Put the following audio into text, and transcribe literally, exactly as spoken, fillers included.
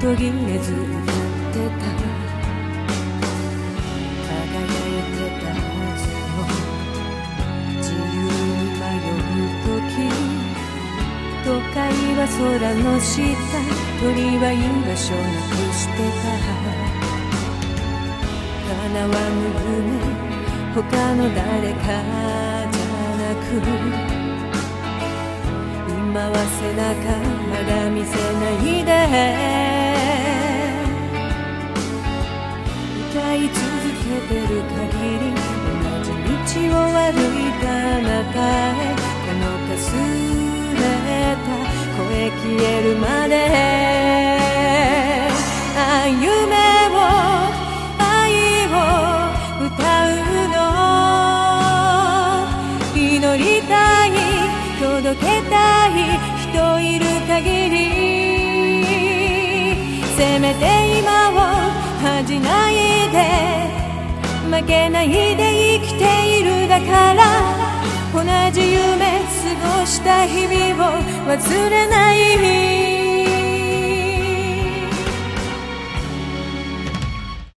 途切れず歌ってた、輝いてたはずの自由に迷う時、都会は空の下、鳥は居場所なくしてた、叶わぬ夢他の誰かじゃなく、今は背中まだ見せないで、歌い続けてる限り同じ道を歩いたあなたへ、このかすれた声消えるまで、ああ夢を愛を歌うの、祈りたい届けたい人いる限り、せめて今を恥じないで、負けないで生きているだから、同じ夢過ごした日々を忘れない